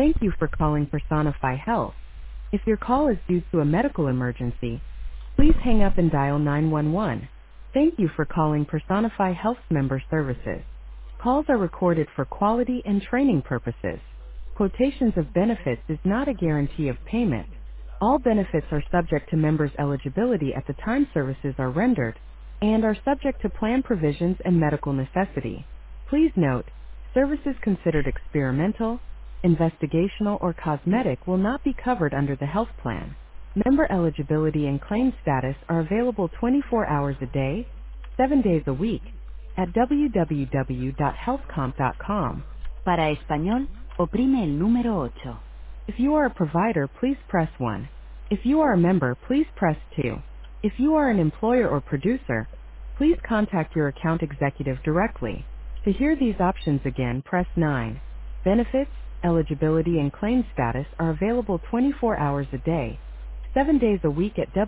Thank you for calling Personify Health. If your call is due to a medical emergency, please hang up and dial 911. Thank you for calling Personify Health Member Services. Calls are recorded for quality and training purposes. Quotations of benefits is not a guarantee of payment. All benefits are subject to members' eligibility at the time services are rendered and are subject to plan provisions and medical necessity. Please note, services considered experimental, investigational, or cosmetic will not be covered under the health plan. Member eligibility and claim status are available 24 hours a day, 7 days a week at www.healthcomp.com. Para español, oprime el número ocho. If you are a provider, please press 1. If you are a member, please press 2. If you are an employer or producer, please contact your account executive directly. To hear these options again, press 9. Benefits, eligibility, and claim status are available 24 hours a day, 7 days a week at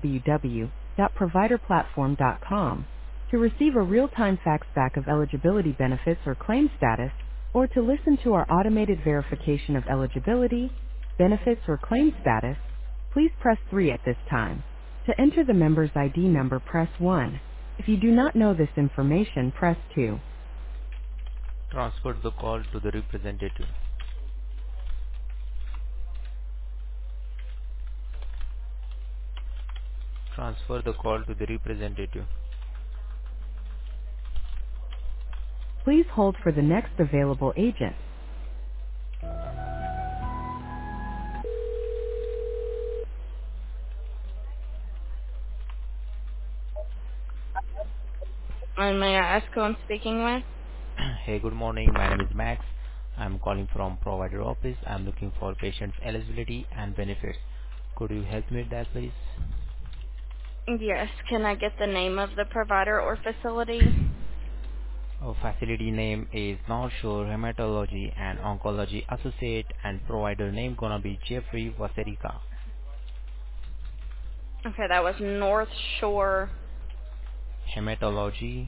www.providerplatform.com. To receive a real-time fax back of eligibility benefits or claim status, or to listen to our automated verification of eligibility, benefits, or claim status, please press 3 at this time. To enter the member's ID number, press 1. If you do not know this information, press 2. Transfer the call to the representative. Transfer the call to the representative. Please hold for the next available agent. And may I ask who I'm speaking with? Hey, good morning. My name is Max. I'm calling from provider office. I'm looking for patient's eligibility and benefits. Could you help me with that, please? Yes, can I get the name of the provider or facility? Facility name is North Shore Hematology and Oncology Associate, and provider name gonna be Jeffrey Waserica. Okay, that was North Shore. Hematology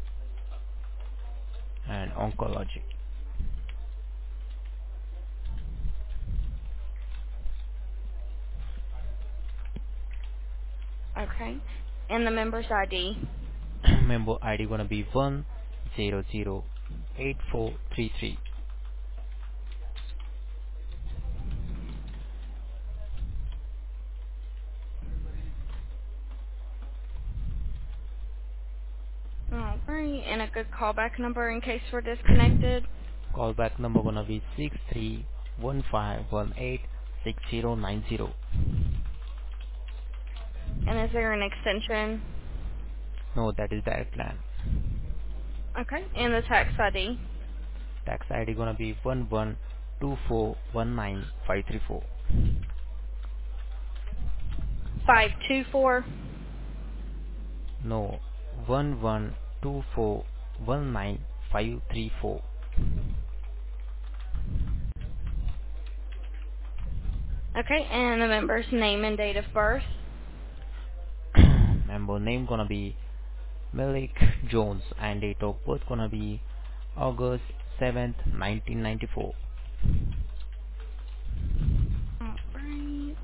and Oncology. Okay. And the member's ID. Member ID gonna be 1008433. All right. And a good callback number in case we're disconnected. Callback number gonna be 6315186090. And is there an extension? No, that is direct plan. Okay. And the tax ID. Tax ID gonna be 1124195534. 524. No, 1124195534. Okay. And the member's name and date of birth. Member name gonna be Malik Jones and date of birth gonna be August 7th, 1994. All right.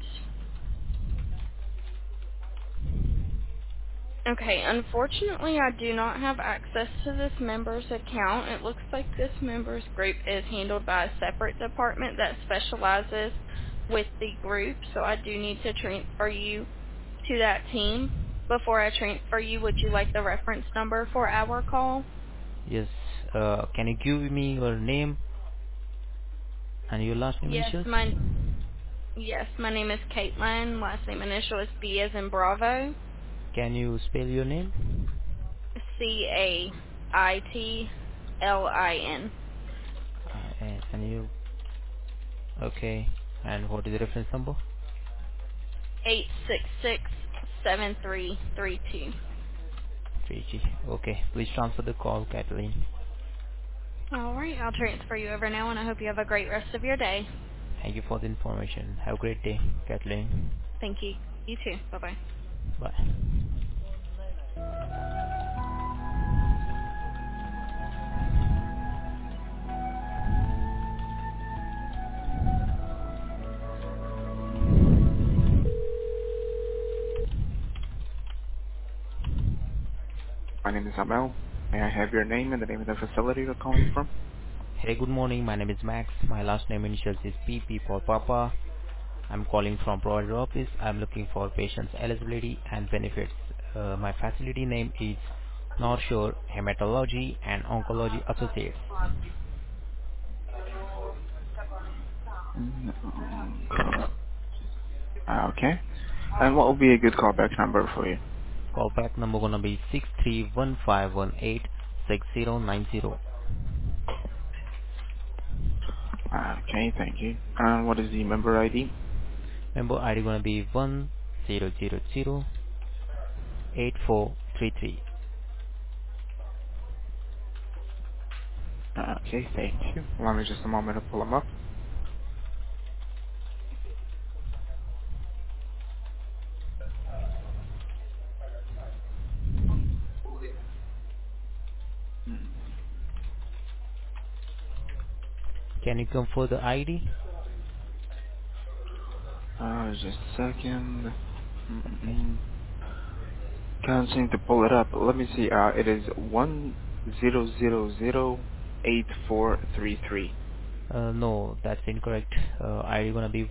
Okay, unfortunately I do not have access to this member's account. It looks like this member's group is handled by a separate department that specializes with the group, so I do need to transfer you to that team. Before I transfer you, would you like the reference number for our call? Yes, can you give me your name and your last name Yes, initials? my name is Caitlin. Last name initial is B as in Bravo. Can you spell your name? Caitlin. And you, okay. And what is the reference number? 866-7332. 3G. Okay, please transfer the call, Kathleen. All right, I'll transfer you over now, and I hope you have a great rest of your day. Thank you for the information. Have a great day, Kathleen. Thank you. You too. Bye-bye. Bye. My name is Amel. May I have your name and the name of the facility you're calling from? Hey, good morning. My name is Max. My last name initials is PP for Papa. I'm calling from provider office. I'm looking for patients' eligibility and benefits. My facility name is North Shore Hematology and Oncology Associates. Okay. And what will be a good callback number for you? Callback number gonna be 63151869090. Okay, thank you. And what is the member ID? Member ID gonna be 10008433. Okay, thank you. Allow me just a moment to pull them up. Can you confirm the ID? Just a second. Okay. Can't seem to pull it up. Let me see. It is 10008433. No, that's incorrect. ID gonna be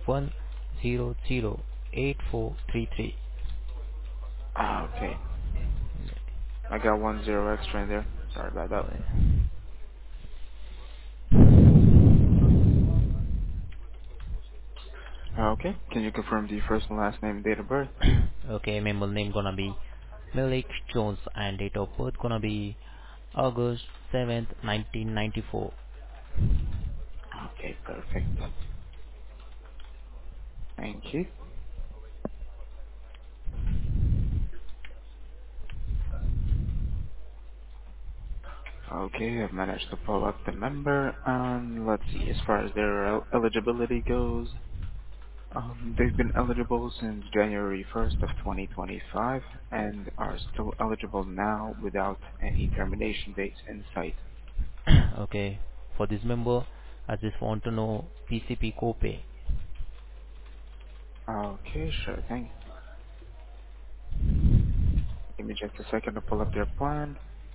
1008433. Okay. I got 10 extra in there. Sorry about that. Okay. Can you confirm the first and last name and date of birth? Okay, member name gonna be Malik Jones and date of birth gonna be August 7th, 1994. Okay, perfect. Thank you. Okay, I've managed to pull up the member. Let's see, as far as their eligibility goes, they've been eligible since January 1st of 2025 and are still eligible now without any termination dates in sight. Okay, for this member, I just want to know PCP copay. Okay, sure thing. Give me just a second to pull up their plan.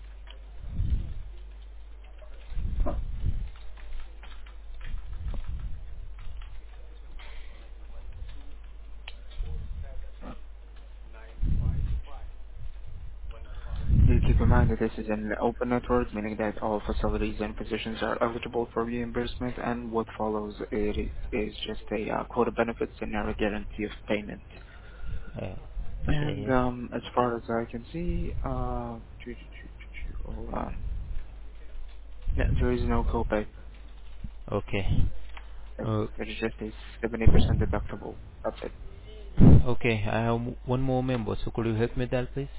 Do keep in mind that this is an open network, meaning that all facilities and physicians are eligible for reimbursement, and what follows it is just a quota benefits and not a guarantee of payment. Uh, And okay, as far as I can see, hold on. Yeah, there is no copay. okay, uh, It is just a 70% deductible. That's it. okay. I have one more member, so could you help me with that, please?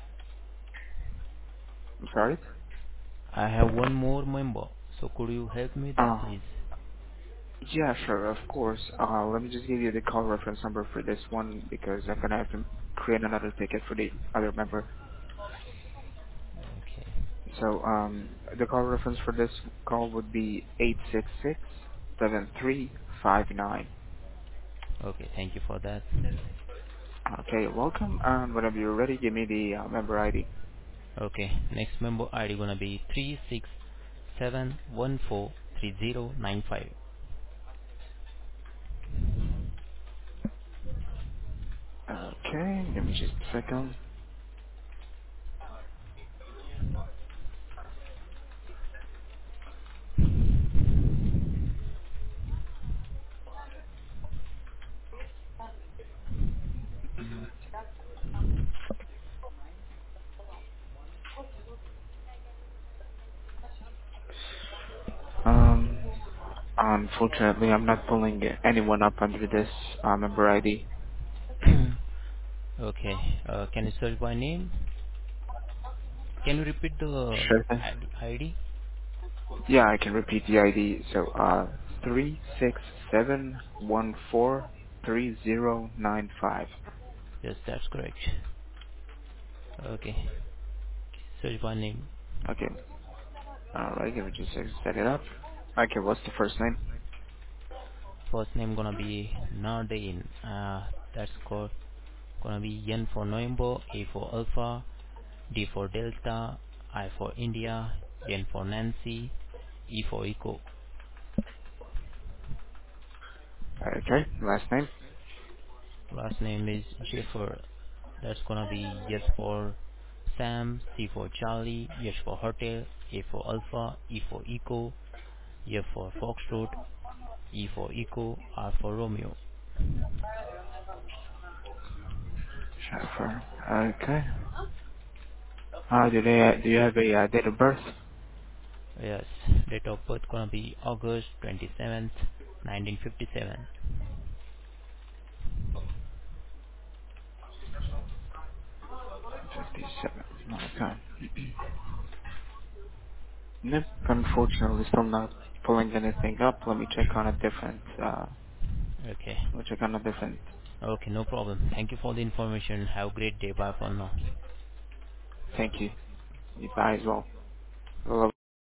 I'm sorry? I have one more member, so could you help me with that, Uh, please? yeah, sure, of course. Let me just give you the call reference number for this one because I'm gonna have to create another ticket for the other member. Okay, So the call reference for this call would be 866-7359. okay. Thank you for that. Okay, you're welcome. And whenever you're ready, give me the member ID. Okay, next member ID gonna be 367143095. Okay, give me just a second. Um, Unfortunately, I'm not pulling anyone up under this member ID. Okay, can you search by name? Can you repeat the Sure thing. ID? Yeah, I can repeat the ID. So, 367143095. Yes, that's correct. Okay, search by name. Okay. Alright, give me just a second to set it up. Okay, what's the first name? First name gonna be Nardane. That's called gonna be N for November, A for Alpha, D for Delta, I for India, N for Nancy, E for Echo. Okay. Last name. Last name is Jeffer. That's gonna be S for Sam, C for Charlie, H for Hotel, A for Alpha, E for Echo, F for Foxtrot, E for Echo, R for Romeo. Shaffer. Okay. Do you have a date of birth? Yes, date of birth gonna be August 27th, 1957. 57. Okay. Nope. Unfortunately, still not pulling anything up. Let me check on a different. Okay. Let me check on a different. Okay, no problem. Thank you for the information. Have a great day. Bye for now. Thank you. You bye as well. Well,